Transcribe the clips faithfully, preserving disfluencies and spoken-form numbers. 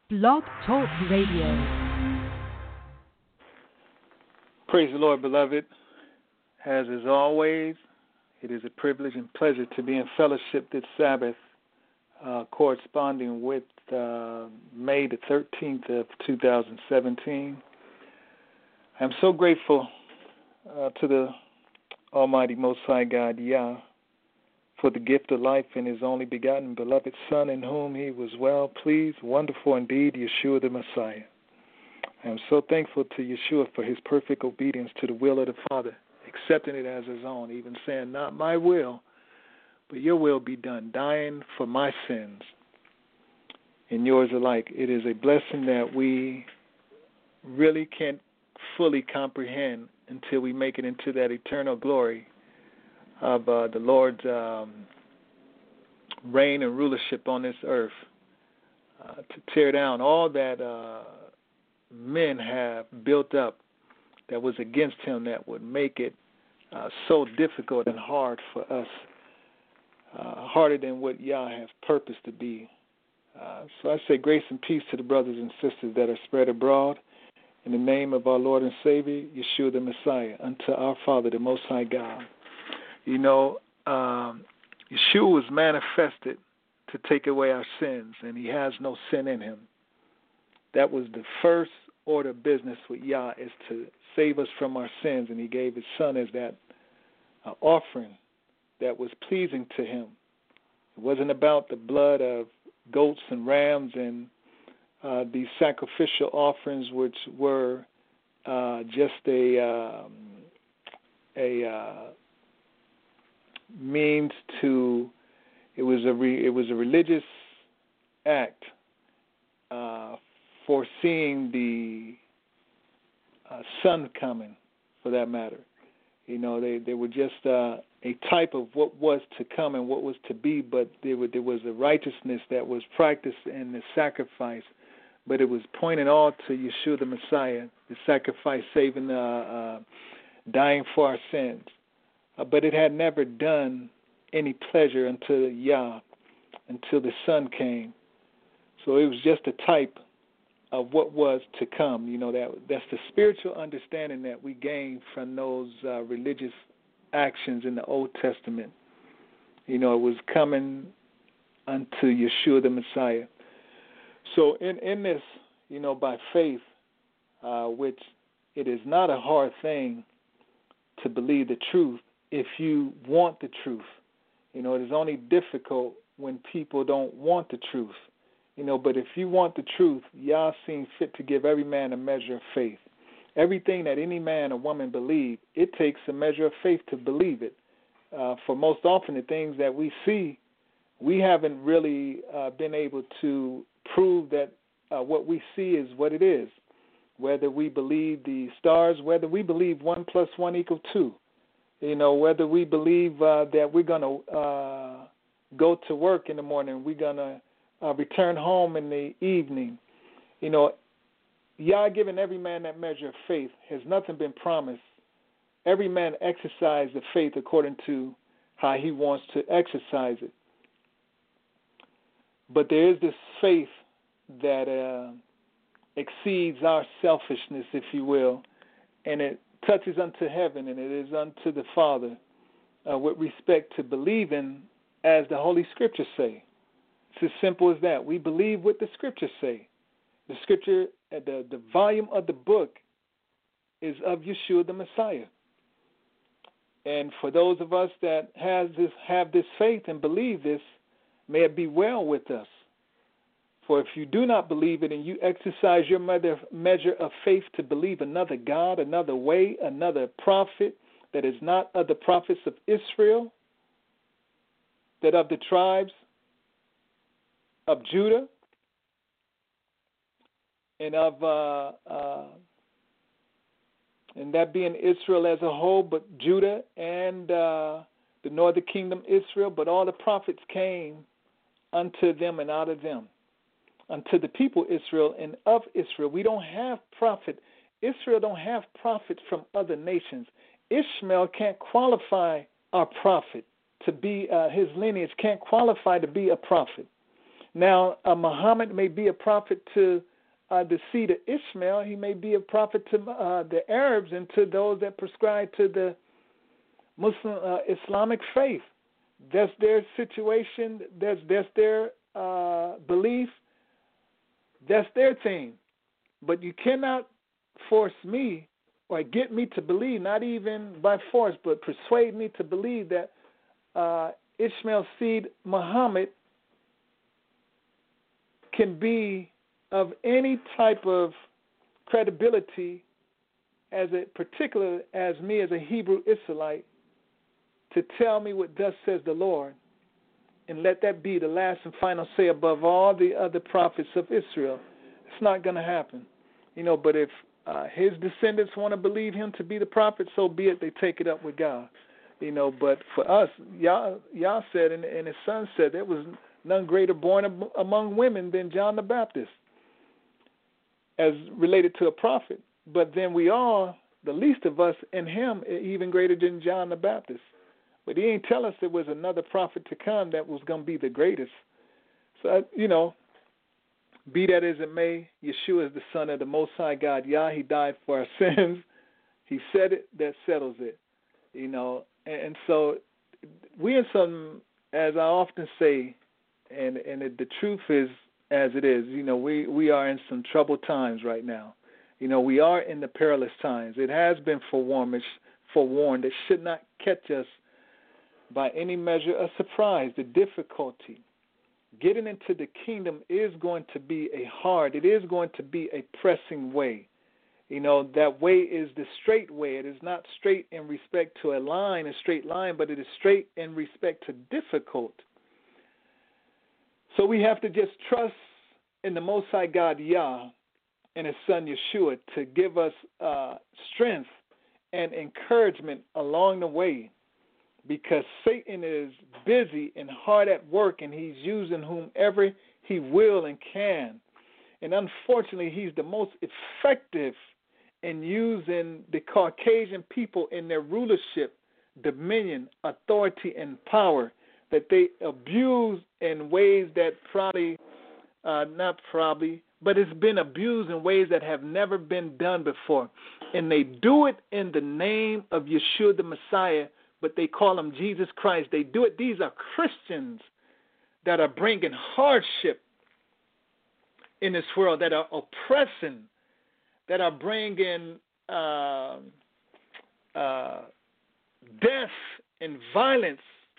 Blog Talk Radio. Praise the Lord, beloved. As is always, it is a privilege and pleasure to be in fellowship this Sabbath, uh, corresponding with uh, May the thirteenth of two thousand seventeen. I'm so grateful uh, to the Almighty Most High God, Yah, for the gift of life in His only begotten beloved Son, in whom He was well pleased, wonderful indeed, Yeshua the Messiah. I am so thankful to Yeshua for His perfect obedience to the will of the Father, accepting it as His own, even saying, not my will, but your will be done, dying for my sins and yours alike. It is a blessing that we really can't fully comprehend until we make it into that eternal glory of uh, the Lord's um, reign and rulership on this earth, uh, to tear down all that uh, men have built up that was against Him, that would make it uh, so difficult and hard for us, uh, harder than what Yah has purposed to be. Uh, so I say grace and peace to the brothers and sisters that are spread abroad in the name of our Lord and Savior, Yeshua the Messiah, unto our Father, the Most High God. You know, um, Yeshua was manifested to take away our sins, and He has no sin in Him. That was the first order of business with Yah, is to save us from our sins, and He gave His Son as that uh, offering that was pleasing to Him. It wasn't about the blood of goats and rams and uh, these sacrificial offerings, which were uh, just a um, a uh, means to. It was a re, it was a religious act, uh, foreseeing the uh, Son coming, for that matter. You know, they they were just uh, a type of what was to come and what was to be, but there, were, there was a righteousness that was practiced in the sacrifice, but it was pointing all to Yeshua the Messiah, the sacrifice, saving, uh, uh, dying for our sins. Uh, but it had never done any pleasure unto Yah, until the Son came. So it was just a type of what was to come. You know, that that's the spiritual understanding that we gain from those uh, religious actions in the Old Testament. You know, it was coming unto Yeshua the Messiah. So in, in this, you know, by faith, uh, which it is not a hard thing to believe the truth if you want the truth. You know, it is only difficult when people don't want the truth. You know, but if you want the truth, Yah seems fit to give every man a measure of faith. Everything that any man or woman believe, it takes a measure of faith to believe it. Uh, for most often, the things that we see, we haven't really uh, been able to prove that uh, what we see is what it is. Whether we believe the stars, whether we believe one plus one equals two. You know, whether we believe uh, that we're going to uh, go to work in the morning, we're going to uh, return home in the evening. You know, Yah giving every man that measure of faith. Has nothing been promised. Every man exercise the faith according to how he wants to exercise it. But there is this faith that uh, exceeds our selfishness, if you will, and it touches unto heaven, and it is unto the Father uh, with respect to believing as the Holy Scriptures say. It's as simple as that. We believe what the Scriptures say. The Scripture, uh, the, the volume of the book is of Yeshua the Messiah. And for those of us that has this, have this faith and believe this, may it be well with us. For if you do not believe it and you exercise your measure of faith to believe another God, another way, another prophet that is not of the prophets of Israel, that of the tribes of Judah and of uh, uh, and that being Israel as a whole, but Judah and uh, the northern kingdom Israel, but all the prophets came unto them and out of them. Unto the people Israel and of Israel. We don't have prophet. Israel don't have prophets from other nations. Ishmael can't qualify our prophet to be, uh, his lineage can't qualify to be a prophet. Now, uh, Muhammad may be a prophet to uh, the seed of Ishmael. He may be a prophet to uh, the Arabs and to those that prescribe to the Muslim uh, Islamic faith. That's their situation. That's, that's their uh, belief. That's their thing. But you cannot force me or get me to believe, not even by force, but persuade me to believe that uh, Ishmael's seed, Muhammad, can be of any type of credibility as a particular as me as a Hebrew Israelite to tell me what thus says the Lord, and let that be the last and final say above all the other prophets of Israel. It's not going to happen. You know, but if uh, his descendants want to believe him to be the prophet, so be it. They take it up with God. You know, but for us, Yah, Yah said, and, and his son said, there was none greater born ab- among women than John the Baptist, as related to a prophet. But then we are, the least of us in him, even greater than John the Baptist. But he ain't tell us there was another prophet to come that was going to be the greatest. So, you know, be that as it may, Yeshua is the Son of the Most High God. Yah, he died for our sins. He said it, that settles it. You know, and, and so we in some, as I often say, and and it, the truth is as it is, you know, we, we are in some troubled times right now. You know, we are in the perilous times. It has been forewarned, forewarned. It should not catch us by any measure of surprise. The difficulty getting into the kingdom is going to be a hard, it is going to be a pressing way. You know, that way is the straight way. It is not straight in respect to a line, a straight line, but it is straight in respect to difficult. So we have to just trust in the Most High God, Yah, and his son, Yeshua, to give us uh, strength and encouragement along the way, because Satan is busy and hard at work, and he's using whomever he will and can. And unfortunately, he's the most effective in using the Caucasian people in their rulership, dominion, authority, and power, that they abuse in ways that probably, uh, not probably, but it's been abused in ways that have never been done before. And they do it in the name of Yeshua the Messiah, but they call him Jesus Christ. They do it. These are Christians that are bringing hardship in this world, that are oppressing, that are bringing uh, uh, death and violence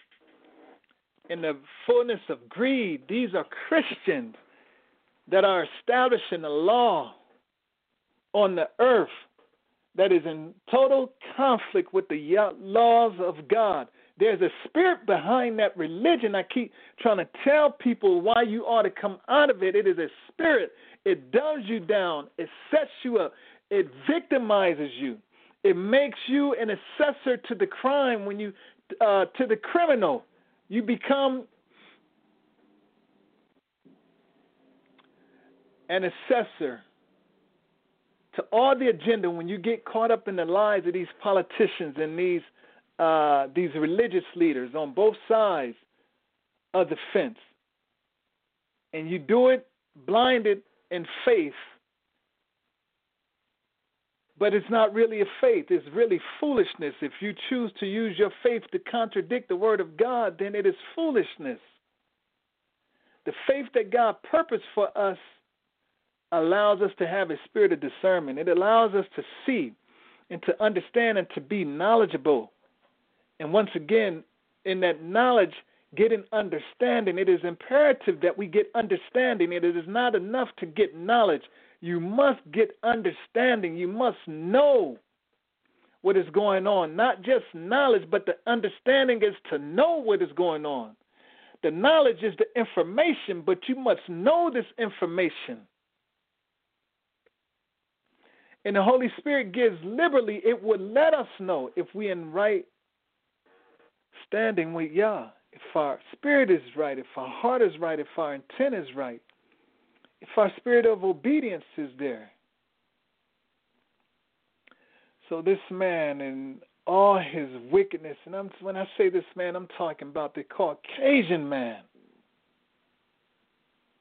in the fullness of greed. These are Christians that are establishing a law on the earth that is in total conflict with the laws of God. There's a spirit behind that religion. I keep trying to tell people why you ought to come out of it. It is a spirit. It dumbs you down. It sets you up. It victimizes you. It makes you an accessor to the crime when you, uh, to the criminal. You become an accessor to all the agenda when you get caught up in the lies of these politicians and these uh, these religious leaders on both sides of the fence. And you do it blinded in faith. But it's not really a faith. It's really foolishness. If you choose to use your faith to contradict the word of God, then it is foolishness. The faith that God purposed for us allows us to have a spirit of discernment. It allows us to see and to understand and to be knowledgeable. And once again, in that knowledge, getting understanding. It is imperative that we get understanding. It is not enough to get knowledge. You must get understanding. You must know what is going on. Not just knowledge, but the understanding is to know what is going on. The knowledge is the information, but you must know this information. And the Holy Spirit gives liberally. It would let us know if we in right standing with Yah, if our spirit is right, if our heart is right, if our intent is right, if our spirit of obedience is there. So this man and all his wickedness, and I'm, when I say this man, I'm talking about the Caucasian man.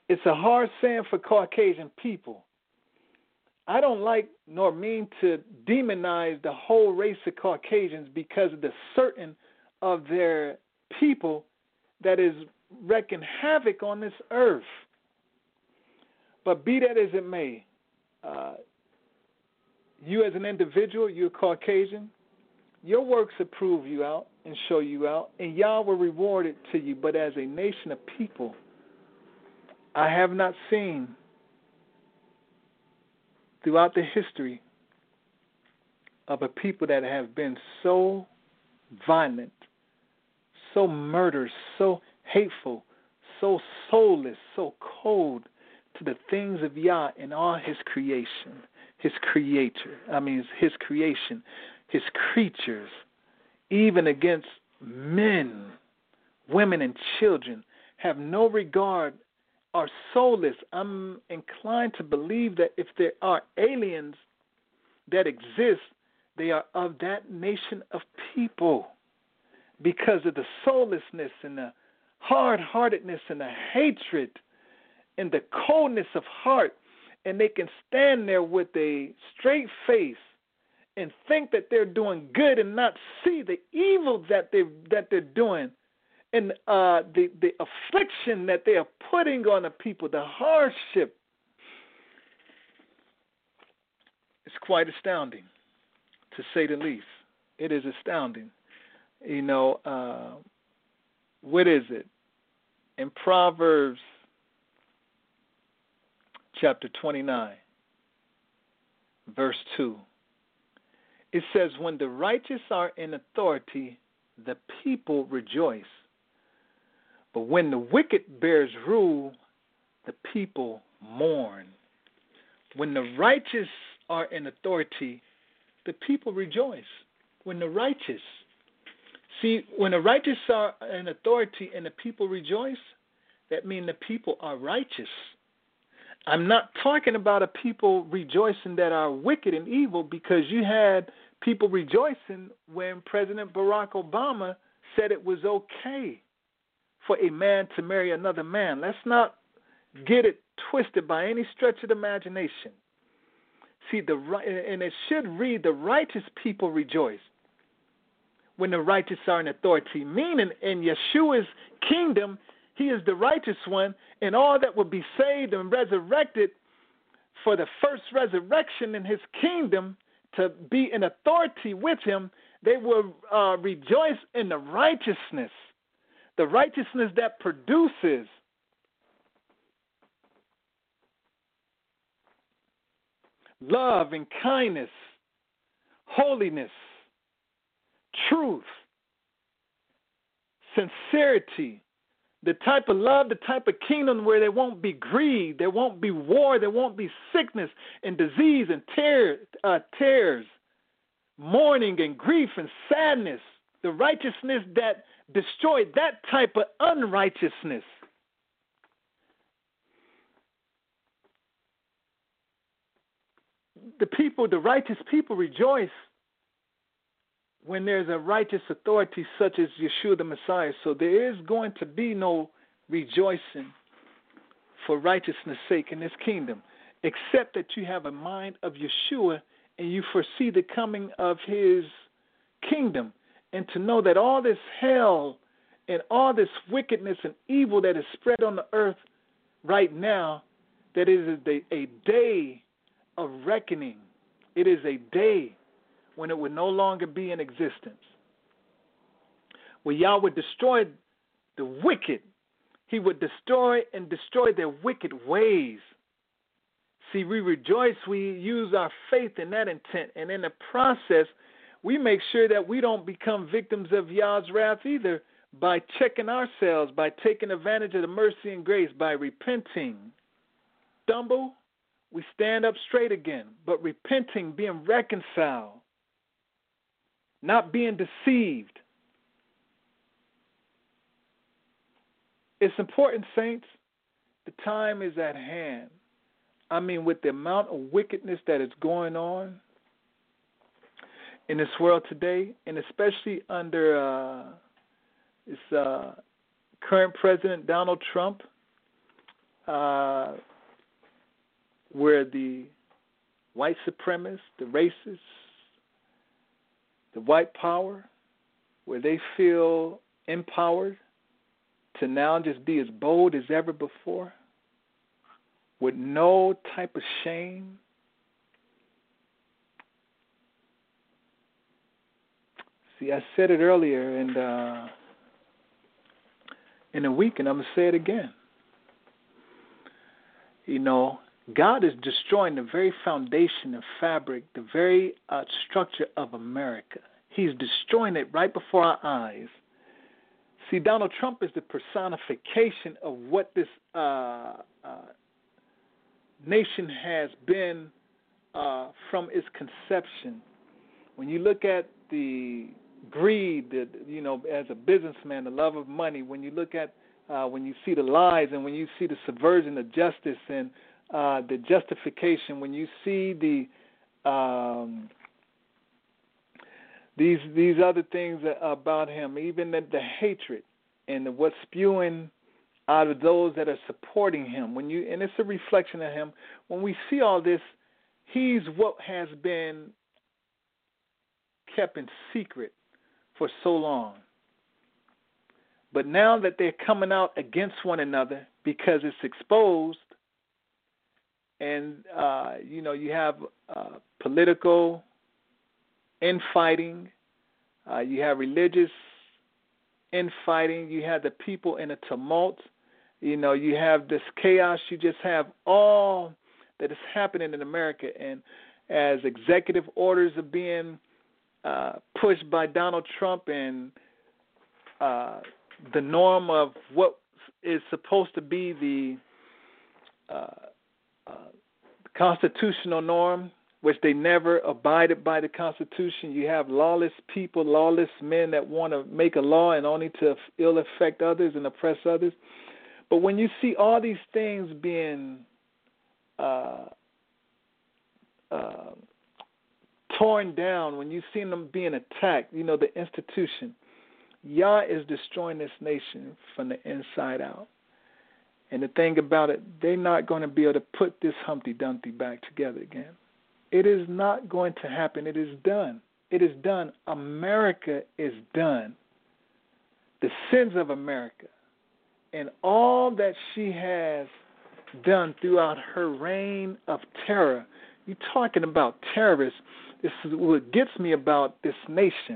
It's a hard saying for Caucasian people. I don't like nor mean to demonize the whole race of Caucasians because of the certain of their people that is wreaking havoc on this earth. But be that as it may, uh, you as an individual, you're Caucasian, your works will prove you out and show you out, and Yah will reward it to you. But as a nation of people, I have not seen throughout the history of a people that have been so violent, so murderous, so hateful, so soulless, so cold to the things of Yah and all his creation, his creator, I mean his creation, his creatures, even against men, women, and children, have no regard, are soulless. I'm inclined to believe that if there are aliens that exist, they are of that nation of people because of the soullessness and the hard-heartedness and the hatred and the coldness of heart, and they can stand there with a straight face and think that they're doing good and not see the evil that they that they're doing, and uh, the the affliction that they are putting on the people, the hardship. It's quite astounding, to say the least. It is astounding. You know, uh, what is it? In Proverbs chapter twenty-nine, verse two, it says, when the righteous are in authority, the people rejoice. But when the wicked bears rule, the people mourn. When the righteous are in authority, the people rejoice. When the righteous. See, when the righteous are in authority and the people rejoice, that means the people are righteous. I'm not talking about a people rejoicing that are wicked and evil, because you had people rejoicing when President Barack Obama said it was okay for a man to marry another man. Let's not get it twisted by any stretch of the imagination. See, the and it should read, the righteous people rejoice when the righteous are in authority, meaning in Yeshua's kingdom, he is the righteous one, and all that will be saved and resurrected for the first resurrection in his kingdom to be in authority with him, they will uh, rejoice in the righteousness, the righteousness that produces love and kindness, holiness, truth, sincerity, the type of love, the type of kingdom where there won't be greed, there won't be war, there won't be sickness and disease and tear, uh, tears, mourning and grief and sadness, the righteousness that destroyed that type of unrighteousness. The people, the righteous people rejoice when there's a righteous authority such as Yeshua the Messiah. So there is going to be no rejoicing for righteousness' sake in this kingdom, except that you have a mind of Yeshua and you foresee the coming of his kingdom, and to know that all this hell and all this wickedness and evil that is spread on the earth right now, that it is a, a day of reckoning. It is a day when it would no longer be in existence, where Yah would destroy the wicked. He would destroy and destroy their wicked ways. See, we rejoice, we use our faith in that intent, and in the process, we make sure that we don't become victims of Yah's wrath either, by checking ourselves, by taking advantage of the mercy and grace, by repenting. Stumble, we stand up straight again, but repenting, being reconciled, not being deceived. It's important, saints. The time is at hand. I mean, with the amount of wickedness that is going on in this world today, and especially under uh, this uh, current president, Donald Trump, uh, where the white supremacists, the racists, the white power, where they feel empowered to now just be as bold as ever before with no type of shame. See, I said it earlier and uh, in a week, and I'm going to say it again. You know, God is destroying the very foundation and fabric, the very uh, structure of America. He's destroying it right before our eyes. See, Donald Trump is the personification of what this uh, uh, nation has been uh, from its conception. When you look at the greed, the, you know, as a businessman, the love of money, when you look at, uh, when you see the lies and when you see the subversion of justice and uh, the justification, when you see the um, these these other things about him, even the, the hatred and the, what's spewing out of those that are supporting him, when you and it's a reflection of him. When we see all this, he's what has been kept in secret for so long. But now that they're coming out against one another because it's exposed, and uh, you know, you have uh, political infighting, uh, you have religious infighting, you have the people in a tumult, you know, you have this chaos, you just have all that is happening in America. And as executive orders are being uh, pushed by Donald Trump and uh, the norm of what is supposed to be the uh, uh, constitutional norm, which they never abided by the Constitution. You have lawless people, lawless men that want to make a law and only to ill affect others and oppress others. But when you see all these things being uh, uh, torn down, when you see them being attacked, you know, the institution, Yah is destroying this nation from the inside out. And the thing about it, they're not going to be able to put this Humpty Dumpty back together again. It is not going to happen. It is done. It is done. America is done. The sins of America and all that she has done throughout her reign of terror. You're talking about terrorists. This is what gets me about this nation.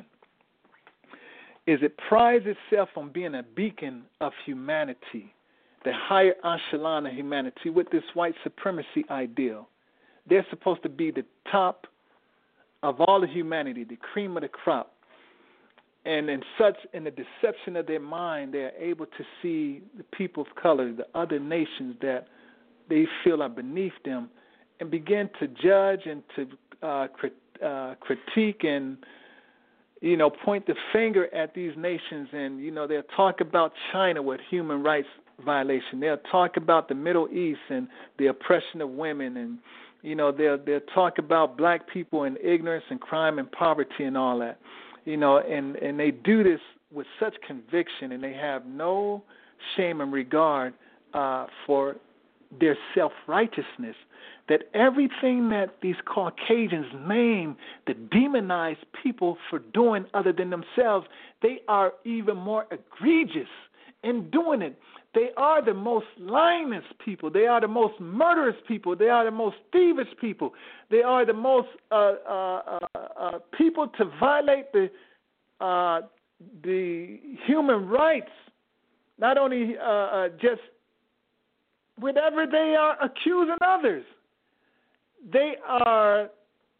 Is it prides itself on being a beacon of humanity, the higher echelon of humanity with this white supremacy ideal. They're supposed to be the top of all of humanity, the cream of the crop. And in such, in the deception of their mind, they're able to see the people of color, the other nations that they feel are beneath them, and begin to judge and to uh, crit- uh, critique and, you know, point the finger at these nations. And, you know, they'll talk about China with human rights violation. They'll talk about the Middle East and the oppression of women, and you know, they'll they'll talk about black people and ignorance and crime and poverty and all that. You know, and, and they do this with such conviction, and they have no shame and regard uh, for their self-righteousness, that everything that these Caucasians name the demonized people for doing other than themselves, they are even more egregious in doing it. They are the most lyingest people. They are the most murderous people. They are the most thievish people. They are the most uh, uh, uh, uh, people to violate the uh, the human rights. Not only uh, uh, just whatever they are accusing others, they are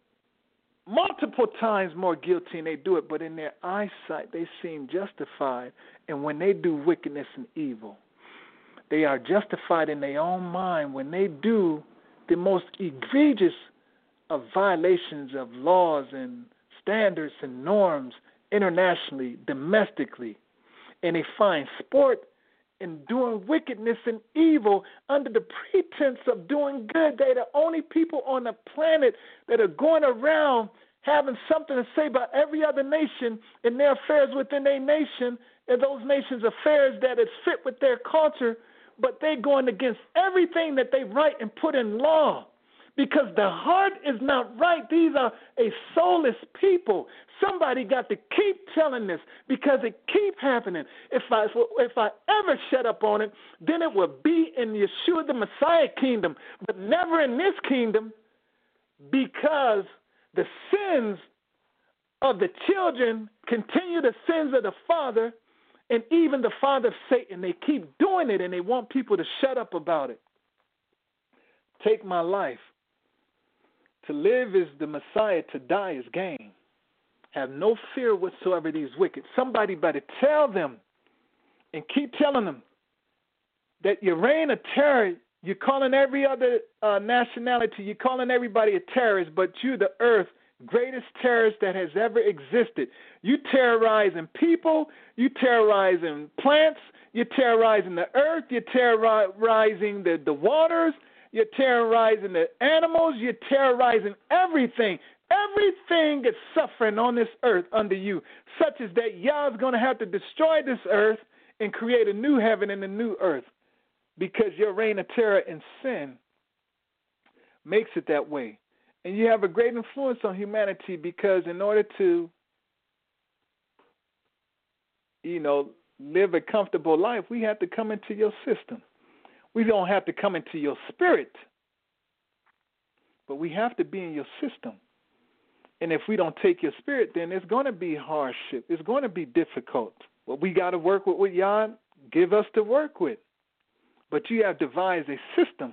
multiple times more guilty, and they do it. But in their eyesight, they seem justified. And when they do wickedness and evil, they are justified in their own mind when they do the most egregious of violations of laws and standards and norms internationally, domestically. And they find sport in doing wickedness and evil under the pretense of doing good. They're the only people on the planet that are going around having something to say about every other nation and their affairs within their nation and those nations' affairs that is fit with their culture, but they're going against everything that they write and put in law. Because the heart is not right. These are a soulless people. Somebody got to keep telling this because it keep happening. If I if I ever shut up on it, then it will be in Yeshua the Messiah kingdom, but never in this kingdom, because the sins of the children continue the sins of the father, and even the father of Satan. They keep doing it, and they want people to shut up about it. Take my life. To live is the Messiah, to die is gain. Have no fear whatsoever these wicked. Somebody better tell them and keep telling them that your reign of terror, you're calling every other uh, nationality, you're calling everybody a terrorist, but you're the earth's greatest terrorist that has ever existed. You terrorizing people, you terrorizing plants, you're terrorizing the earth, you're terrorizing the, the waters, you're terrorizing the animals. You're terrorizing everything. Everything is suffering on this earth under you, such as that Yah's going to have to destroy this earth and create a new heaven and a new earth, because your reign of terror and sin makes it that way. And you have a great influence on humanity, because in order to, you know, live a comfortable life, we have to come into your system. We don't have to come into your spirit, but we have to be in your system. And if we don't take your spirit, then it's going to be hardship. It's going to be difficult. Well, we got to work with what Yah give us to work with. But you have devised a system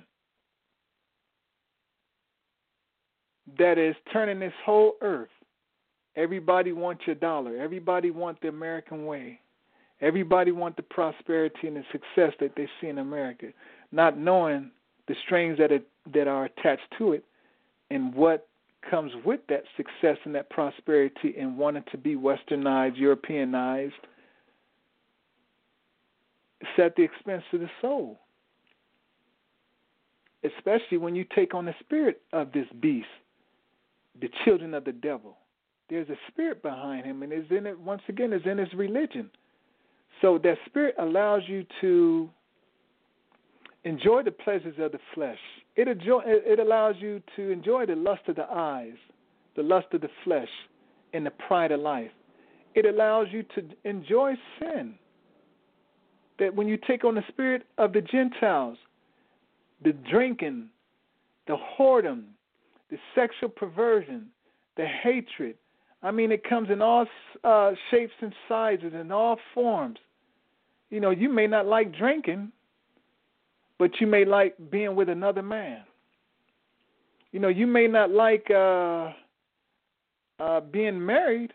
that is turning this whole earth. Everybody wants your dollar. Everybody wants the American way. Everybody wants the prosperity and the success that they see in America, not knowing the strings that are, that are attached to it and what comes with that success and that prosperity, and wanting to be westernized, Europeanized. It's at the expense of the soul, especially when you take on the spirit of this beast, the children of the devil. There's a spirit behind him, and is in it, once again, is in his religion. So that spirit allows you to enjoy the pleasures of the flesh. It, enjoy, it allows you to enjoy the lust of the eyes, the lust of the flesh, and the pride of life. It allows you to enjoy sin. That when you take on the spirit of the Gentiles, the drinking, the whoredom, the sexual perversion, the hatred, I mean, it comes in all uh, shapes and sizes and all forms. You know, you may not like drinking, but you may like being with another man. You know, you may not like uh, uh, being married,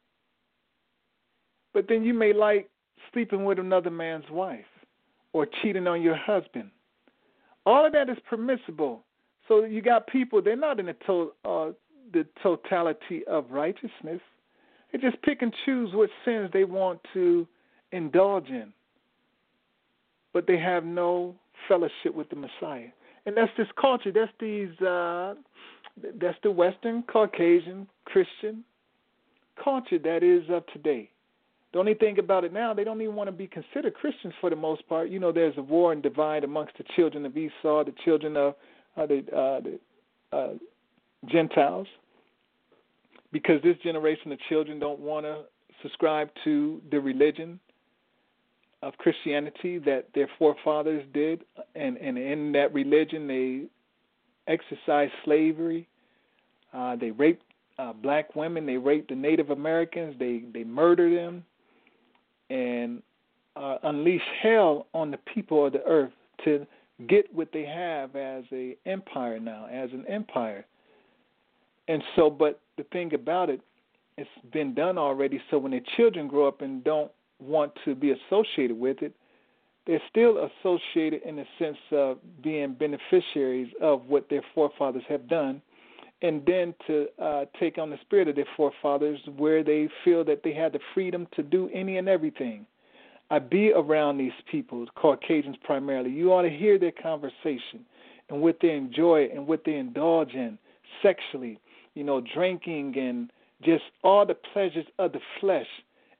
but then you may like sleeping with another man's wife or cheating on your husband. All of that is permissible. So you got people, they're not in the, to, uh, the totality of righteousness. They just pick and choose what sins they want to indulge in. But they have no fellowship with the Messiah. And that's this culture. That's these. Uh, that's the Western Caucasian Christian culture that is of today. The only thing about it now, they don't even want to be considered Christians for the most part. You know, there's a war and divide amongst the children of Esau, the children of uh, the, uh, the uh, Gentiles, because this generation of children don't want to subscribe to the religion of Christianity that their forefathers did, and, and in that religion they exercised slavery, uh, they raped uh, black women, they raped the Native Americans, they, they murdered them, and uh, unleashed hell on the people of the earth to get what they have as a empire now, as an empire. And so, but the thing about it, it's been done already, so when their children grow up and don't want to be associated with it, they're still associated in the sense of being beneficiaries of what their forefathers have done, and then to uh, take on the spirit of their forefathers where they feel that they had the freedom to do any and everything. I be around these people, Caucasians primarily. You ought to hear their conversation and what they enjoy and what they indulge in sexually, you know, drinking and just all the pleasures of the flesh.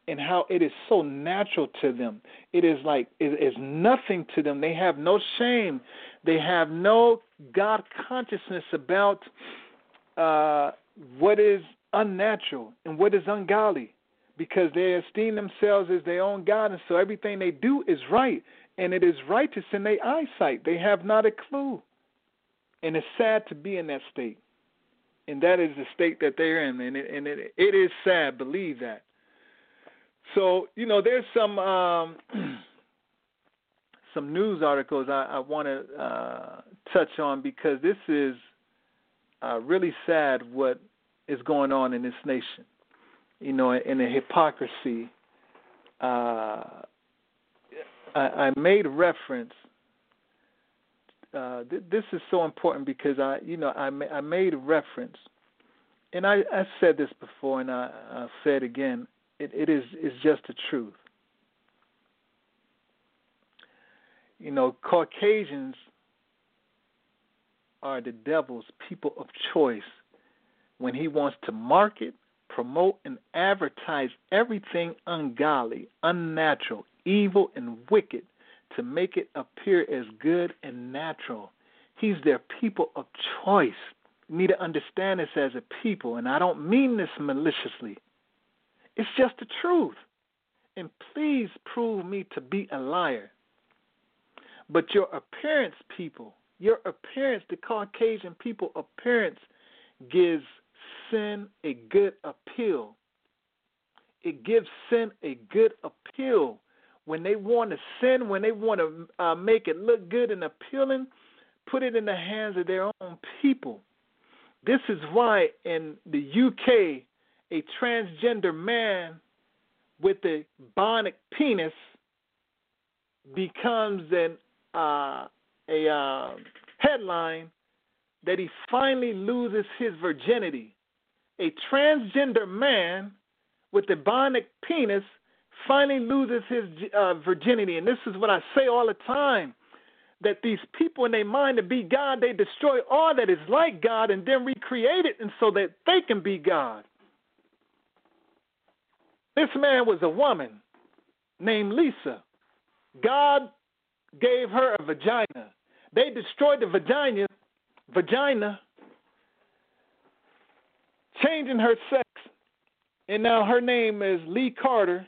and how it is so natural to them. It is like it is nothing to them. They have no shame. They have no God consciousness about uh, what is unnatural and what is ungodly, because they esteem themselves as their own God, and so everything they do is right, and it is righteous in their eyesight. They have not a clue, and it's sad to be in that state, and that is the state that they're in, and it, and it, it is sad, believe that. So, you know, there's some um, some news articles I, I want to uh, touch on, because this is uh, really sad what is going on in this nation. You know, in the hypocrisy. Uh, I, I made reference. Uh, th- this is so important because I, you know, I, ma- I made reference, and I, I said this before, and I, I'll say it again. It, it is is just the truth. You know, Caucasians are the devil's people of choice when he wants to market, promote, and advertise everything ungodly, unnatural, evil, and wicked to make it appear as good and natural. He's their people of choice. You need to understand this as a people, and I don't mean this maliciously. It's just the truth. And please prove me to be a liar. But your appearance, people, your appearance, the Caucasian people appearance gives sin a good appeal. It gives sin a good appeal. When they want to sin, when they want to uh, make it look good and appealing, put it in the hands of their own people. This is why in the U K, a transgender man with a bionic penis becomes an uh, a uh, headline that he finally loses his virginity. A transgender man with a bionic penis finally loses his uh, virginity. And this is what I say all the time, that these people in their mind to be God, they destroy all that is like God and then recreate it and so that they can be God. This man was a woman named Lisa. God gave her a vagina. They destroyed the vagina, vagina, changing her sex, and now her name is Lee Carter.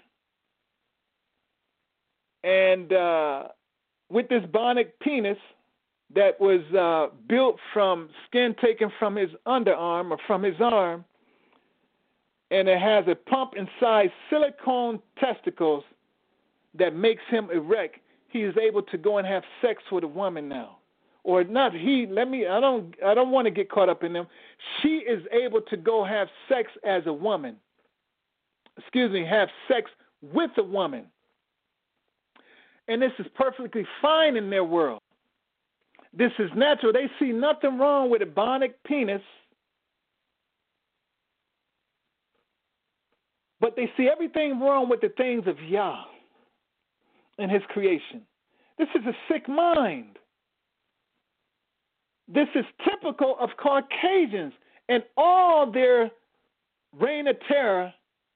And uh, with this bionic penis that was uh, built from skin taken from his underarm or from his arm, and it has a pump inside silicone testicles that makes him erect, he is able to go and have sex with a woman now. Or not he, let me, I don't I don't want to get caught up in them. She is able to go have sex as a woman. Excuse me, have sex with a woman. And this is perfectly fine in their world. This is natural. They see nothing wrong with a bionic penis, but they see everything wrong with the things of Yah and his creation. This is a sick mind. This is typical of Caucasians and all their reign of terror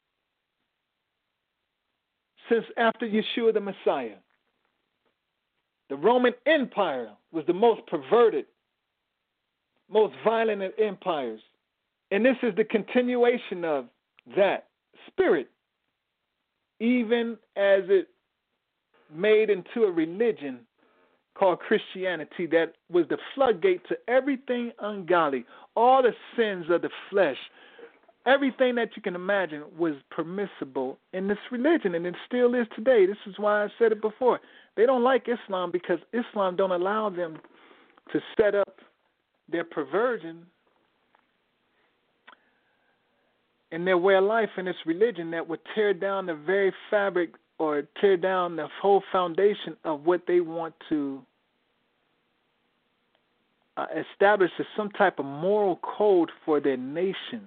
since after Yeshua the Messiah. The Roman Empire was the most perverted, most violent of empires. And this is the continuation of that spirit, even as it made into a religion called Christianity that was the floodgate to everything ungodly, all the sins of the flesh, everything that you can imagine was permissible in this religion, and it still is today. This is why I said it before. They don't like Islam because Islam don't allow them to set up their perversion in their way of life in this religion that would tear down the very fabric or tear down the whole foundation of what they want to uh, establish as some type of moral code for their nations.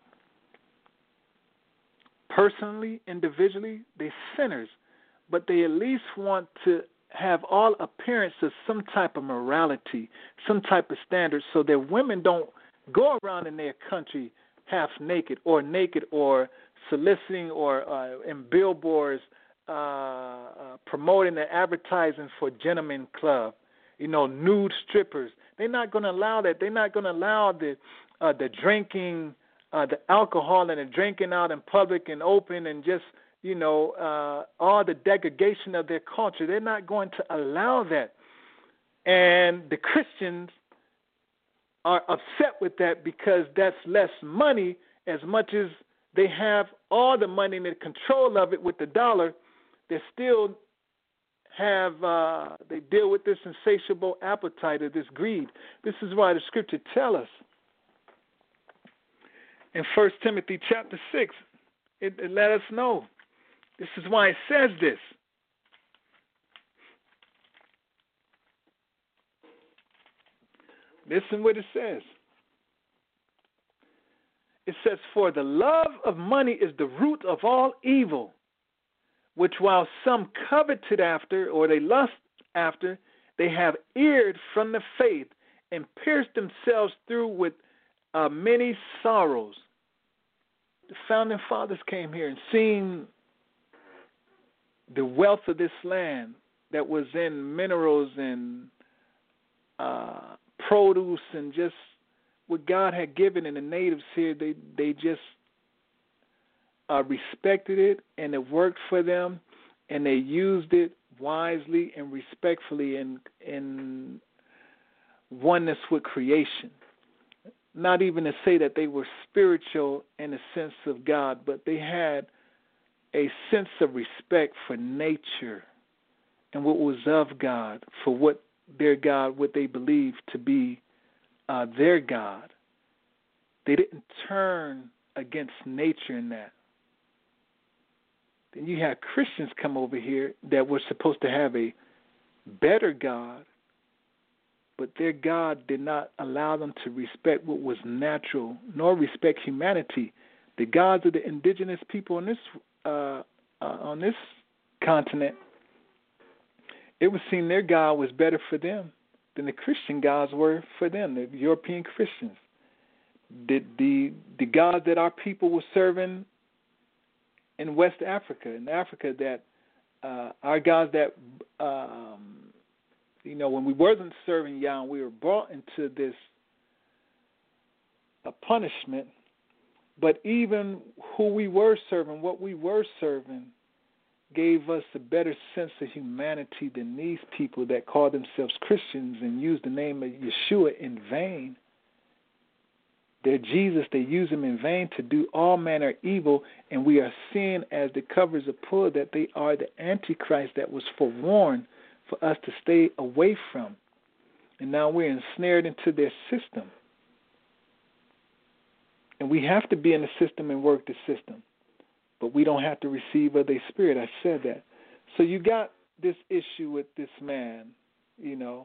Personally, individually, they're sinners, but they at least want to have all appearance of some type of morality, some type of standard, so that women don't go around in their country half naked or naked or soliciting or uh, in billboards uh, uh, promoting the advertising for Gentleman Club, you know, nude strippers. They're not going to allow that. They're not going to allow the uh, the drinking, uh, the alcohol and the drinking out in public and open and just, you know, uh, all the degradation of their culture. They're not going to allow that. And the Christians are upset with that because that's less money. As much as they have all the money and the control of it with the dollar, they still have, uh, they deal with this insatiable appetite or this greed. This is why the scripture tells us in First Timothy chapter six, it, it let us know. This is why it says this. Listen what it says. It says, for the love of money is the root of all evil, which while some coveted after, or they lust after, they have erred from the faith and pierced themselves through with uh, many sorrows. The founding fathers came here and seen the wealth of this land that was in minerals and uh, produce and just what God had given, and the natives here, they they just uh, respected it, and it worked for them, and they used it wisely and respectfully in in oneness with creation. Not even to say that they were spiritual in the sense of God, but they had a sense of respect for nature and what was of God, for what their God, what they believed to be uh, their God. They didn't turn against nature in that. Then you had Christians come over here that were supposed to have a better God, but their God did not allow them to respect what was natural, nor respect humanity. The gods of the indigenous people on this uh, uh, on this continent, it was seen their God was better for them than the Christian gods were for them, the European Christians. The, the, the gods that our people were serving in West Africa, in Africa, that uh, our gods that, um, you know, when we wasn't serving Yah, we were brought into this uh, punishment. But even who we were serving, what we were serving, gave us a better sense of humanity than these people that call themselves Christians and use the name of Yeshua in vain. They're Jesus. They use him in vain to do all manner of evil, and we are seeing as the covers are pulled that they are the Antichrist that was forewarned for us to stay away from. And now we're ensnared into their system. And we have to be in the system and work the system. But we don't have to receive of their spirit. I said that. So you got this issue with this man, you know.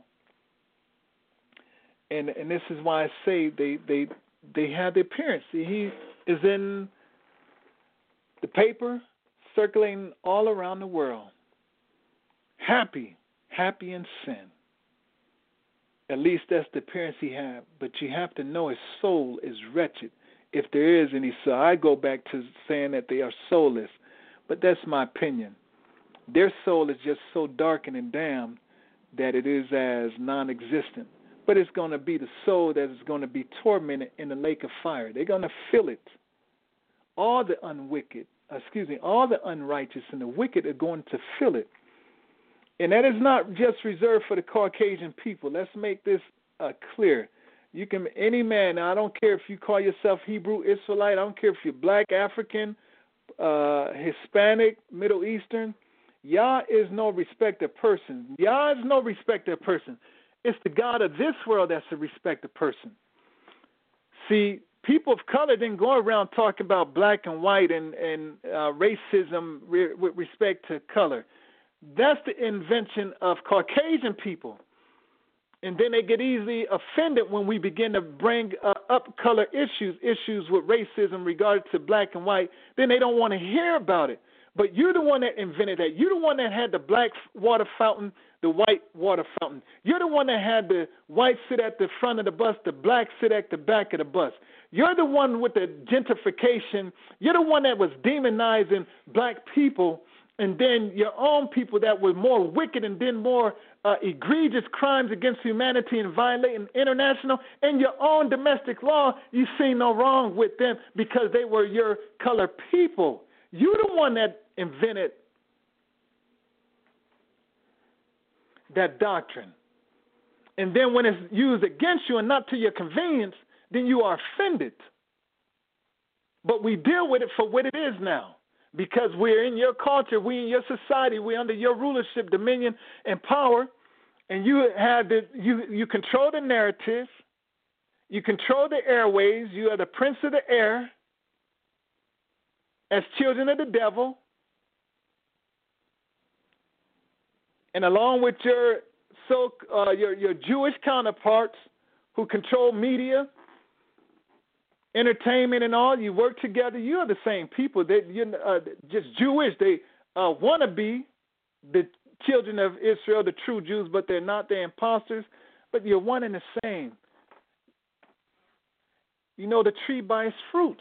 And and this is why I say they they, they have the appearance. He is in the paper, circulating all around the world. Happy, happy in sin. At least that's the appearance he had. But you have to know his soul is wretched, if there is any. So I go back to saying that they are soulless, but that's my opinion. Their soul is just so darkened and damned that it is as non-existent. But it's going to be the soul that is going to be tormented in the lake of fire. They're going to feel it. All the unwicked, excuse me, all the unrighteous and the wicked are going to feel it. And that is not just reserved for the Caucasian people. Let's make this uh, clear. You can, any man, now I don't care if you call yourself Hebrew Israelite, I don't care if you're black, African, uh, Hispanic, Middle Eastern, Yah is no respecter person. Yah is no respecter person. It's the God of this world that's a respecter person. See, people of color didn't go around talking about black and white and, and uh, racism re- with respect to color. That's the invention of Caucasian people. And then they get easily offended when we begin to bring uh, up color issues, issues with racism regarding to black and white. Then they don't want to hear about it. But you're the one that invented that. You're the one that had the black water fountain, the white water fountain. You're the one that had the white sit at the front of the bus, the black sit at the back of the bus. You're the one with the gentrification. You're the one that was demonizing black people, and then your own people that were more wicked and did more uh, egregious crimes against humanity and violating international and your own domestic law. You see no wrong with them because they were your color people. You're the one that invented that doctrine. And then when it's used against you and not to your convenience, then you are offended. But we deal with it for what it is now. Because we're in your culture, we're in your society, we're under your rulership, dominion, and power, and you have the you you control the narrative, you control the airways, you are the prince of the air, as children of the devil, and along with your so uh, your your Jewish counterparts who control media, entertainment and all, you work together. You are the same people. They, you're uh, just Jewish. They uh, want to be the children of Israel, the true Jews, but they're not. They're imposters. But you're one and the same. You know the tree by its fruits.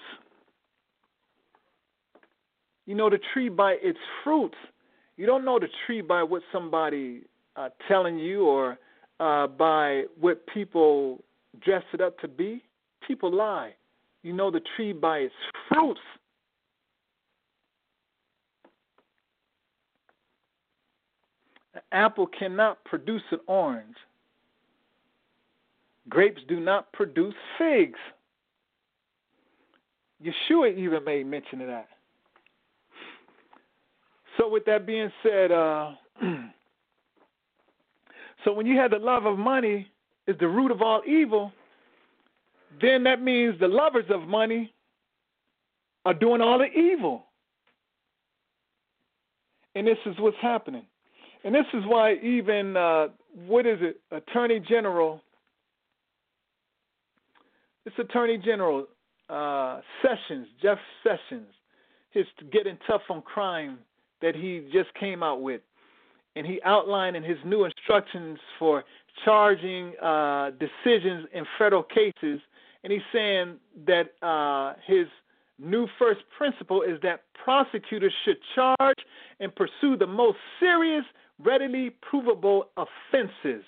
You know the tree by its fruits. You don't know the tree by what somebody uh, telling you or uh, by what people dress it up to be. People lie. You know the tree by its fruits. An apple cannot produce an orange. Grapes do not produce figs. Yeshua even made mention of that. So with that being said, uh, so when you have the love of money is the root of all evil, then that means the lovers of money are doing all the evil. And this is what's happening. And this is why even, uh, what is it, Attorney General, this Attorney General, uh, Sessions, Jeff Sessions, his getting tough on crime that he just came out with. And he outlined in his new instructions for charging uh, decisions in federal cases. And he's saying that uh, his new first principle is that prosecutors should charge and pursue the most serious, readily provable offenses.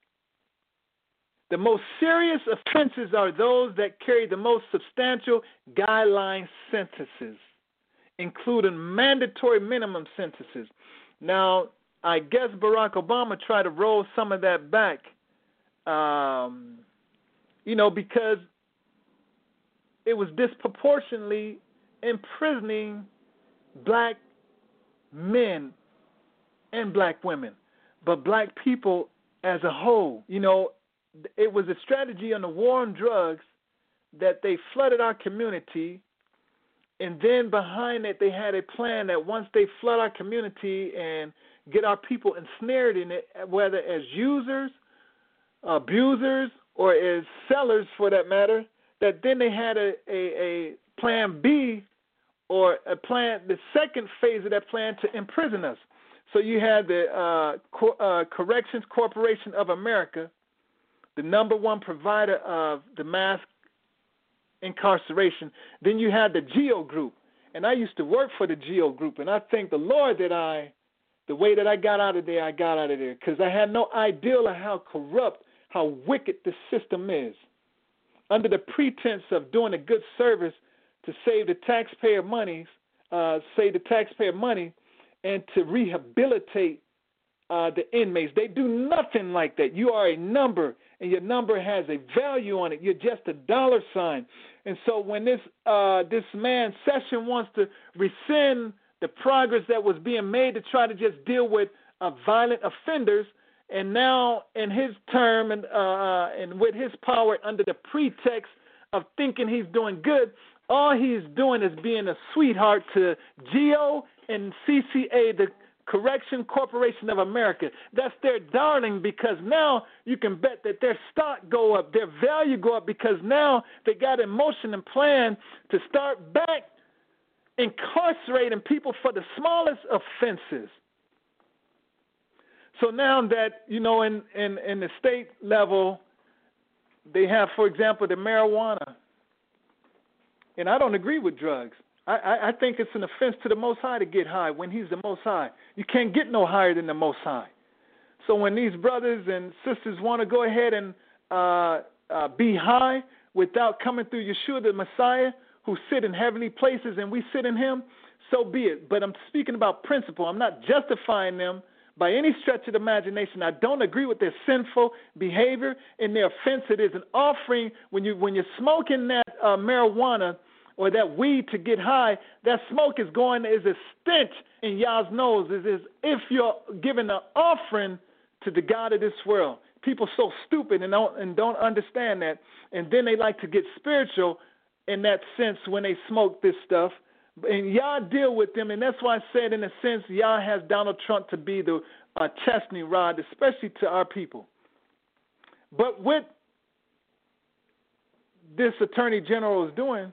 The most serious offenses are those that carry the most substantial guideline sentences, including mandatory minimum sentences. Now, I guess Barack Obama tried to roll some of that back, um, you know, because it was disproportionately imprisoning black men and black women, but black people as a whole. You know, it was a strategy on the war on drugs that they flooded our community, and then behind it they had a plan that once they flood our community and get our people ensnared in it, whether as users, abusers, or as sellers for that matter, that then they had a, a, a plan B or a plan, the second phase of that plan to imprison us. So you had the uh, Co- uh, Corrections Corporation of America, the number one provider of the mass incarceration. Then you had the GEO Group, and I used to work for the GEO Group, and I thank the Lord that I, the way that I got out of there, I got out of there, because I had no idea of how corrupt, how wicked the system is. Under the pretense of doing a good service to save the taxpayer monies, uh, save the taxpayer money, and to rehabilitate uh, the inmates. They do nothing like that. You are a number, and your number has a value on it. You're just a dollar sign. And so when this uh, this man Session wants to rescind the progress that was being made to try to just deal with uh, violent offenders, and now in his term and uh, and with his power under the pretext of thinking he's doing good, all he's doing is being a sweetheart to GEO and C C A, the Correction Corporation of America. That's their darling, because now you can bet that their stock go up, their value go up, because now they got in motion and plan to start back incarcerating people for the smallest offenses. So now that, you know, in, in, in the state level, they have, for example, the marijuana. And I don't agree with drugs. I, I, I think it's an offense to the Most High to get high when he's the Most High. You can't get no higher than the Most High. So when these brothers and sisters want to go ahead and uh, uh, be high without coming through Yeshua the Messiah, who sit in heavenly places and we sit in him, so be it. But I'm speaking about principle. I'm not justifying them by any stretch of the imagination. I don't agree with their sinful behavior and their offense. It is an offering. When, you, when you're smoking that uh, marijuana or that weed to get high, that smoke is going, is a stench in y'all's nose. It's as if you're giving an offering to the God of this world. People so stupid and don't, and don't understand that. And then they like to get spiritual in that sense when they smoke this stuff. And y'all deal with them, and that's why I said, in a sense, y'all has Donald Trump to be the uh, chastening rod, especially to our people. But what this Attorney General is doing,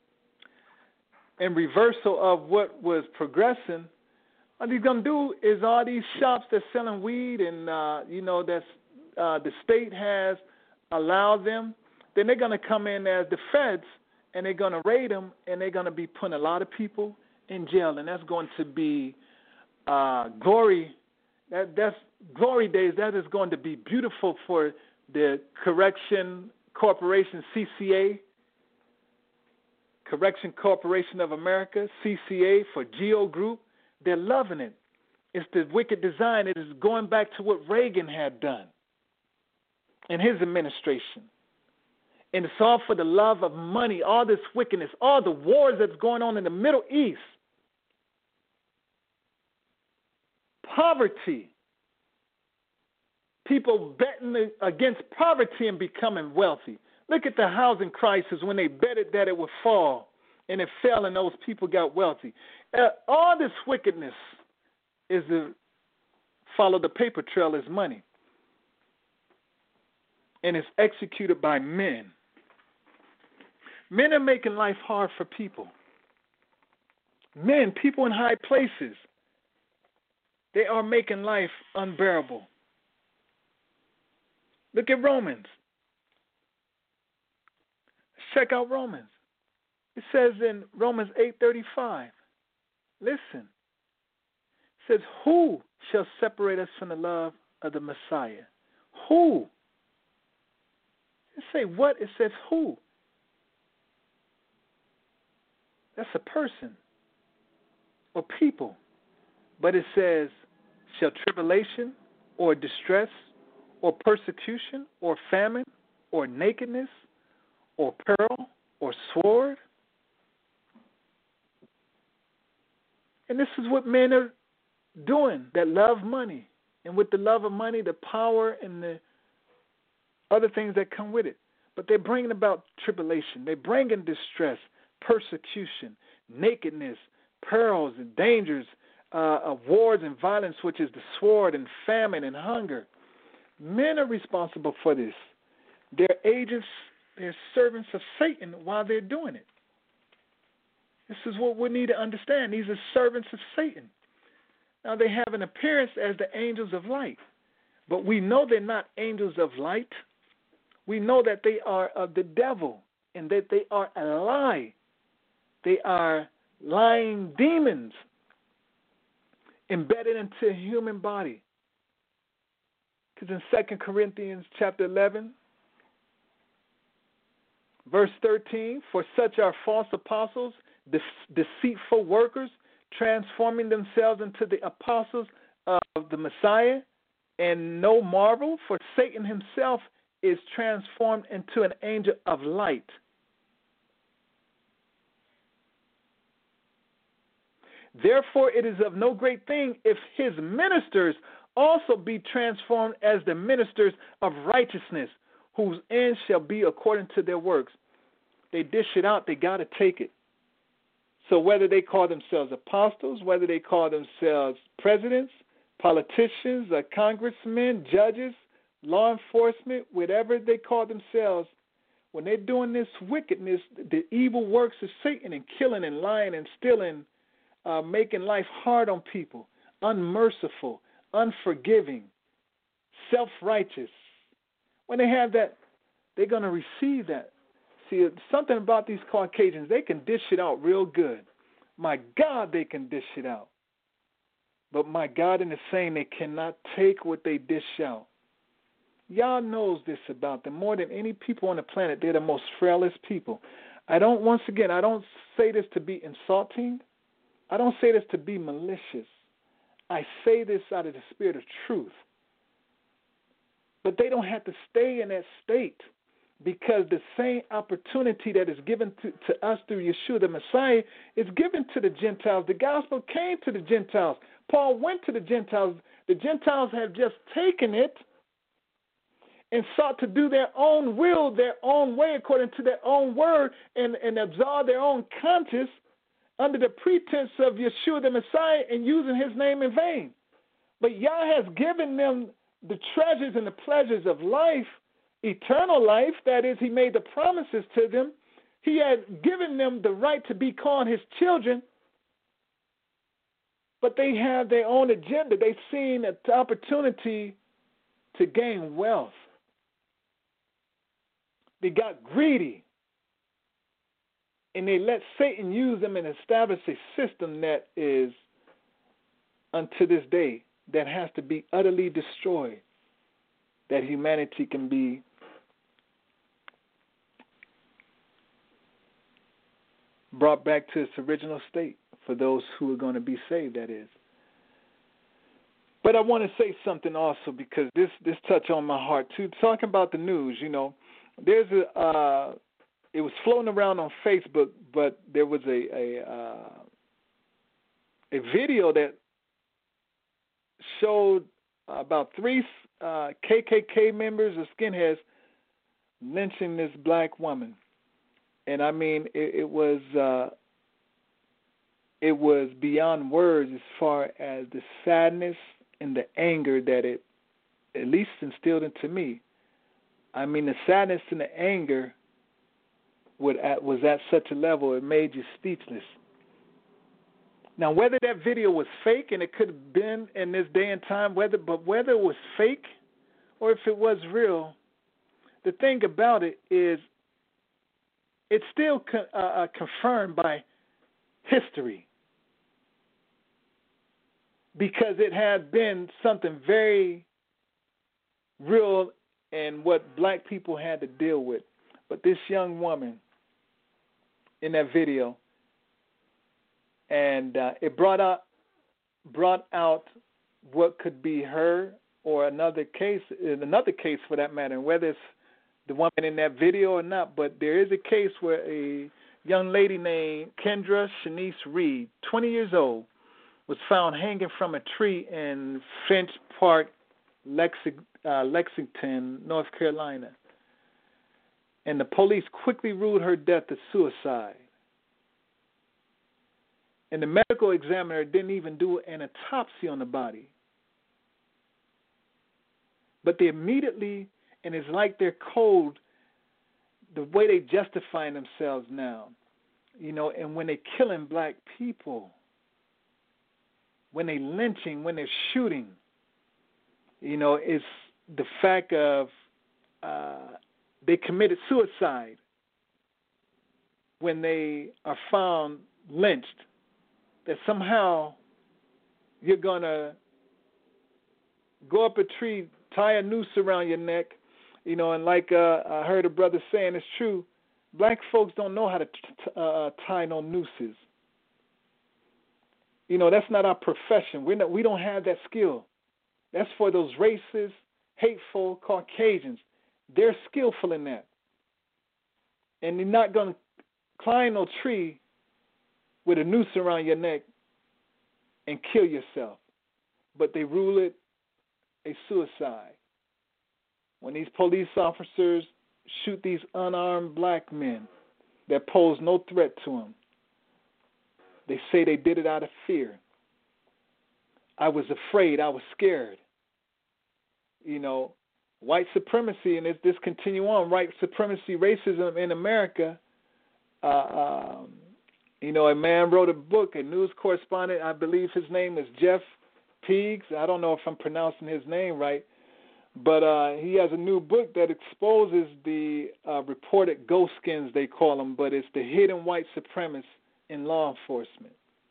in reversal of what was progressing, what he's going to do is all these shops that's selling weed and, uh, you know, that's uh, the state has allowed them, then they're going to come in as the feds, and they're going to raid them, and they're going to be putting a lot of people in jail, and that's going to be uh, glory. That, that's glory days. That is going to be beautiful for the Correction Corporation, C C A, Correction Corporation of America, C C A, for Geo Group. They're loving it. It's the wicked design. It is going back to what Reagan had done in his administration. And it's all for the love of money, all this wickedness, all the wars that's going on in the Middle East. Poverty. People betting against poverty and becoming wealthy. Look at the housing crisis when they betted that it would fall, and it fell and those people got wealthy. Uh, all this wickedness is to follow the paper trail as money. And it's executed by men. Men are making life hard for people. Men, people in high places, they are making life unbearable. Look at Romans. Check out Romans. It says in Romans eight thirty-five, listen, it says, who shall separate us from the love of the Messiah? Who? It say what? It says who? That's a person or people. But it says, shall tribulation or distress or persecution or famine or nakedness or peril or sword? And this is what men are doing that love money. And with the love of money, the power and the other things that come with it. But they're bringing about tribulation. They're bringing distress, persecution, nakedness, perils and dangers, uh, of wars and violence, which is the sword, and famine and hunger. Men are responsible for this. They're agents, they're servants of Satan while they're doing it. This is what we need to understand. These are servants of Satan. Now, they have an appearance as the angels of light, but we know they're not angels of light. We know that they are of the devil and that they are a lie. They are lying demons embedded into a human body. Because in Second Corinthians chapter eleven, verse thirteen, for such are false apostles, de- deceitful workers, transforming themselves into the apostles of the Messiah. And no marvel, for Satan himself is transformed into an angel of light. Therefore, it is of no great thing if his ministers also be transformed as the ministers of righteousness, whose end shall be according to their works. They dish it out, they got to take it. So whether they call themselves apostles, whether they call themselves presidents, politicians, or congressmen, judges, law enforcement, whatever they call themselves, when they're doing this wickedness, the evil works of Satan and killing and lying and stealing, uh, making life hard on people, unmerciful, unforgiving, self-righteous. When they have that, they're going to receive that. See, something about these Caucasians, they can dish it out real good. My God, they can dish it out. But my God, in the same, they cannot take what they dish out. Y'all knows this about them. More than any people on the planet, they're the most frailest people. I don't, once again, I don't say this to be insulting. I don't say this to be malicious. I say this out of the spirit of truth. But they don't have to stay in that state, because the same opportunity that is given to, to us through Yeshua the Messiah is given to the Gentiles. The gospel came to the Gentiles. Paul went to the Gentiles. The Gentiles have just taken it and sought to do their own will, their own way, according to their own word, and, and absolve their own conscience under the pretense of Yeshua the Messiah and using his name in vain. But Yah has given them the treasures and the pleasures of life, eternal life. That is, he made the promises to them. He had given them the right to be called his children, but they have their own agenda. They've seen an opportunity to gain wealth. They got greedy, and they let Satan use them and establish a system that is, unto this day, that has to be utterly destroyed, that humanity can be brought back to its original state for those who are going to be saved, that is. But I want to say something also, because this, this touched on my heart too. Talking about the news, you know, there's a, uh, it was floating around on Facebook, but there was a, a, uh, a video that showed about three uh, K K K members or skinheads lynching this black woman. And I mean, it, it was uh, it was beyond words as far as the sadness and the anger that it at least instilled into me. I mean, the sadness and the anger would at, was at such a level, it made you speechless. Now, whether that video was fake, and it could have been in this day and time, whether but whether it was fake or if it was real, the thing about it is it's still co- uh, confirmed by history, because it had been something very real and what black people had to deal with. But this young woman in that video, and uh, it brought out brought out what could be her or another case, another case for that matter, whether it's the woman in that video or not. But there is a case where a young lady named Kendra Shanice Reed, twenty years old, was found hanging from a tree in Finch Park, Lexi- uh, Lexington, North Carolina. And the police quickly ruled her death a suicide. And the medical examiner didn't even do an autopsy on the body. But they immediately, and it's like they're cold, the way they justify themselves now, you know, and when they're killing black people, when they're lynching, when they're shooting, you know, it's the fact of uh, they committed suicide when they are found lynched, that somehow you're going to go up a tree, tie a noose around your neck, you know, and like uh, I heard a brother saying, it's true, black folks don't know how to t- uh, tie no nooses. You know, that's not our profession. We're not, we don't have that skill. That's for those racist, hateful Caucasians. They're skillful in that. And you're not going to climb no tree with a noose around your neck and kill yourself. But they rule it a suicide. When these police officers shoot these unarmed black men that pose no threat to them, they say they did it out of fear. I was afraid. I was scared. You know, white supremacy, and it's this continue on, white supremacy, racism in America. Uh, um, you know, a man wrote a book, a news correspondent, I believe his name is Jeff Peegs. I don't know if I'm pronouncing his name right, but uh, he has a new book that exposes the uh, reported ghost skins, they call them, but it's the hidden white supremacists in law enforcement.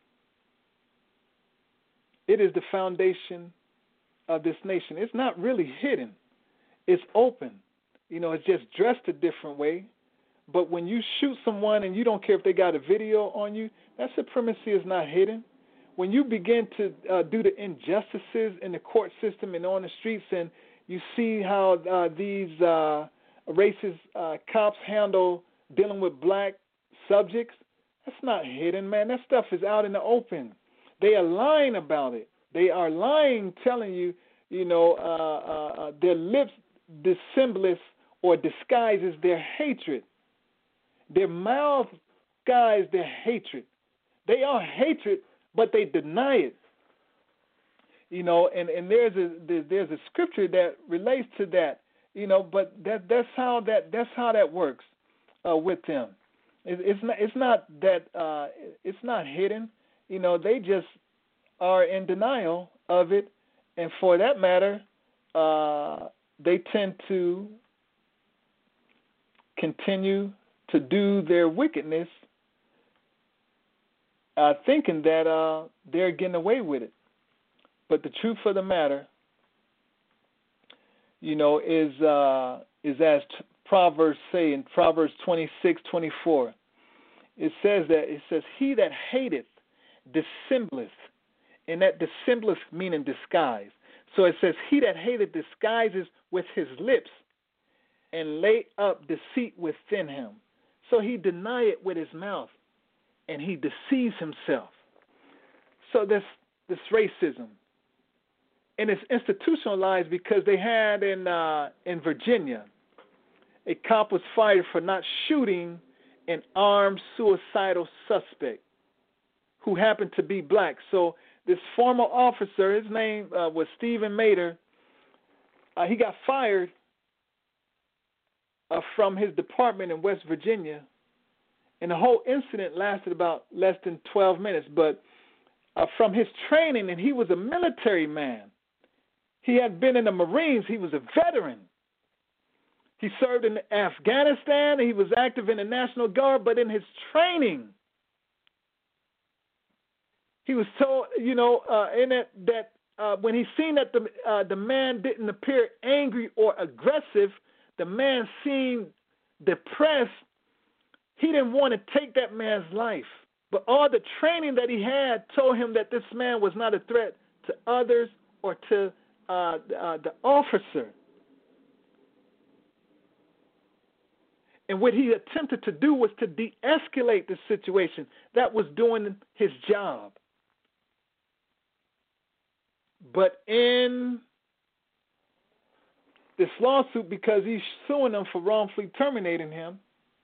It is the foundation of this nation. It's not really hidden. It's open. You know, it's just dressed a different way. But when you shoot someone and you don't care if they got a video on you, that supremacy is not hidden. When you begin to uh, do the injustices in the court system and on the streets, and you see how uh, these uh, racist uh, cops handle dealing with black subjects, that's not hidden, man. That stuff is out in the open. They are lying about it. They are lying, telling you, you know, uh, uh, their lips dissembles or disguises their hatred. Their mouth disguises their hatred. They are hatred, but they deny it. You know, and, and there's a there's a scripture that relates to that. You know, but that that's how that that's how that works uh, with them. It, it's not it's not that uh, it's not hidden. You know, they just are in denial of it, and for that matter, uh, they tend to continue to do their wickedness, uh, thinking that uh, they're getting away with it. But the truth of the matter, you know, is uh, is as t- Proverbs say in Proverbs twenty-six twenty-four. It says that it says, "He that hateth dissembleth," and that dissembleth meaning disguise. So it says, "He that hateth disguises with his lips, and lay up deceit within him." So he deny it with his mouth, and he deceives himself. So this this racism, and it's institutionalized because they had in uh, in Virginia, a cop was fired for not shooting an armed suicidal suspect who happened to be black. So this former officer, his name uh, was Stephen Mater, uh, he got fired uh, from his department in West Virginia, and the whole incident lasted about less than twelve minutes. But uh, from his training, and he was a military man. He had been in the Marines. He was a veteran. He served in Afghanistan. He was active in the National Guard, but in his training, he was told, you know, uh, in it that uh, when he seen that the uh, the man didn't appear angry or aggressive, the man seemed depressed. He didn't want to take that man's life. But all the training that he had told him that this man was not a threat to others or to uh, uh, the officer. And what he attempted to do was to de-escalate the situation. That was doing his job. But in this lawsuit, because he's suing them for wrongfully terminating him,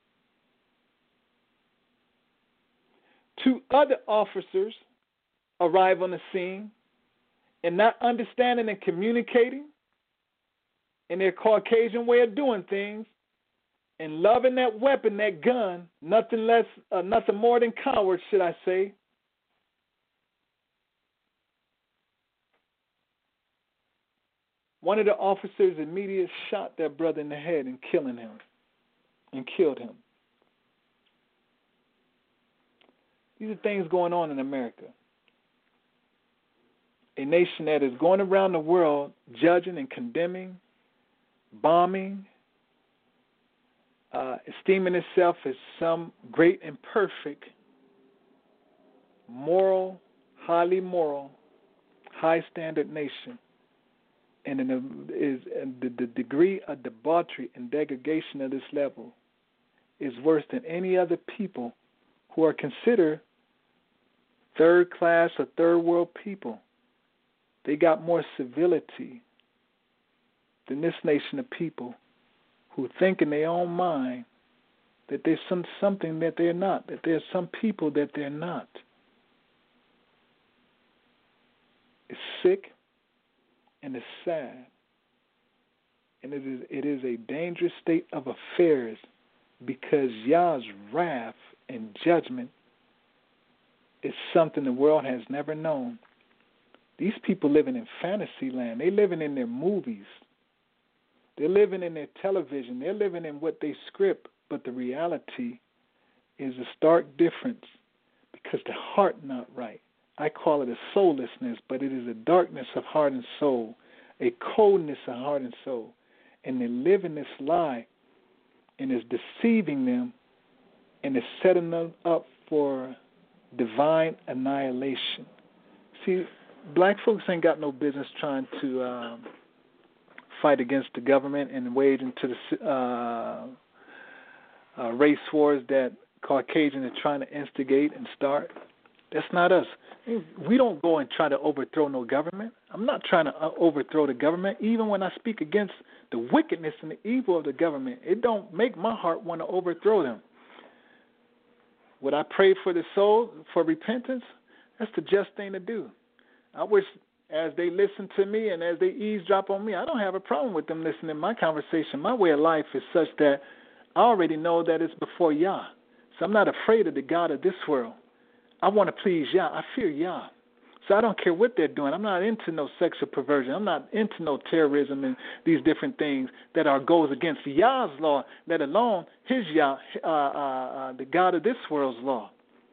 two other officers arrive on the scene, and not understanding and communicating in their Caucasian way of doing things, and loving that weapon, that gun, nothing less, uh, nothing more than cowards, should I say. One of the officers immediately shot that brother in the head and killing him, and killed him. These are things going on in America. A nation that is going around the world judging and condemning, bombing, uh, esteeming itself as some great and perfect, moral, highly moral, high standard nation. And in the, is and the, the degree of debauchery and degradation of this level is worse than any other people who are considered third class or third world people. They got more civility than this nation of people who think in their own mind that there's some something that they're not, that there's some people that they're not. It's sick and it's sad. And it is it is a dangerous state of affairs because Yah's wrath and judgment is something the world has never known. These people living in fantasy land. They living in their movies. They're living in their television. They're living in what they script. But the reality is a stark difference because the heart not right. I call it a soullessness, but it is a darkness of heart and soul, a coldness of heart and soul. And they live in this lie, and it's deceiving them, and it's setting them up for divine annihilation. See, black folks ain't got no business trying to um, fight against the government and wade into the uh, uh, race wars that Caucasians are trying to instigate and start. That's not us. We don't go and try to overthrow no government. I'm not trying to overthrow the government. Even when I speak against the wickedness and the evil of the government, it don't make my heart want to overthrow them. Would I pray for the soul for repentance? That's the just thing to do. I wish as they listen to me and as they eavesdrop on me, I don't have a problem with them listening to my conversation. My way of life is such that I already know that it's before Yah. So I'm not afraid of the God of this world. I want to please Yah. I fear Yah. So I don't care what they're doing. I'm not into no sexual perversion. I'm not into no terrorism and these different things that are goes against Yah's law, let alone his Yah, uh, uh, uh, the God of this world's law.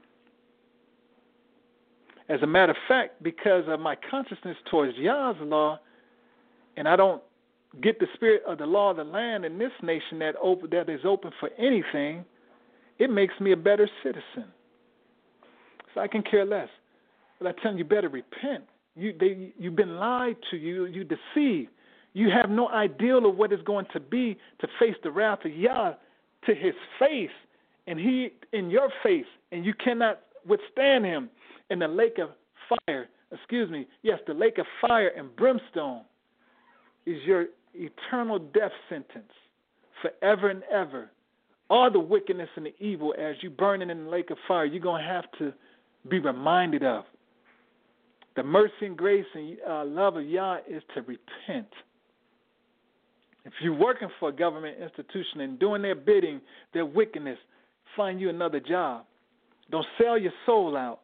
As a matter of fact, because of my consciousness towards Yah's law, and I don't get the spirit of the law of the land in this nation that open, that is open for anything, it makes me a better citizen. So I can care less. But I tell you, you better repent. You, they, you've been lied to. You, you deceived. You have no ideal of what it's going to be to face the wrath of Yah to his face, and he in your face, and you cannot withstand him in the lake of fire. Excuse me. Yes, the lake of fire and brimstone is your eternal death sentence forever and ever. All the wickedness and the evil as you burning in the lake of fire, you're going to have to be reminded of. The mercy and grace and uh, love of Yah is to repent. If you're working for a government institution and doing their bidding, their wickedness, find you another job. Don't sell your soul out.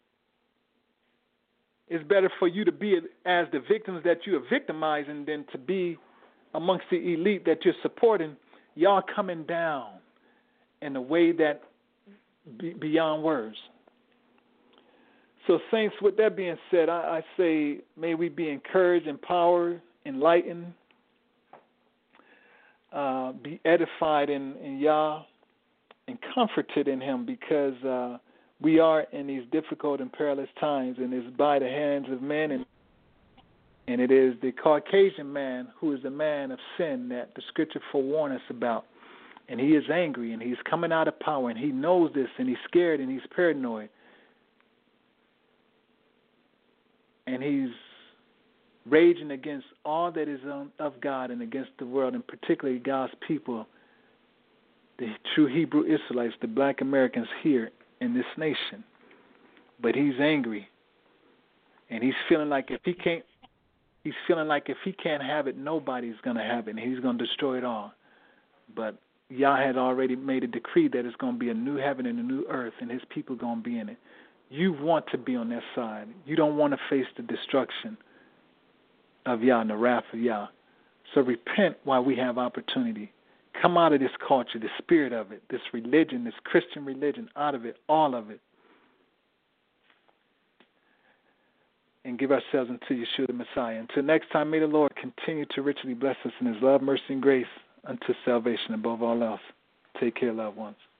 It's better for you to be as the victims that you are victimizing than to be amongst the elite that you're supporting. Y'all coming down in a way that be beyond words. So, saints, with that being said, I, I say may we be encouraged, empowered, enlightened, uh, be edified in, in Yah, and comforted in him, because uh, we are in these difficult and perilous times, and it's by the hands of men, and and it is the Caucasian man who is the man of sin that the Scripture forewarns us about. And he is angry, and he's coming out of power, and he knows this, and he's scared, and he's paranoid. And he's raging against all that is of God and against the world, and particularly God's people, the true Hebrew Israelites, the black Americans here in this nation. But he's angry, and he's feeling like if he can't, he's feeling like if he can't have it, nobody's going to have it, and he's going to destroy it all. But Yah had already made a decree that it's going to be a new heaven and a new earth, and his people are going to be in it. You want to be on that side. You don't want to face the destruction of Yah and the wrath of Yah. So repent while we have opportunity. Come out of this culture, the spirit of it, this religion, this Christian religion, out of it, all of it. And give ourselves unto Yeshua the Messiah. Until next time, may the Lord continue to richly bless us in his love, mercy, and grace unto salvation above all else. Take care, loved ones.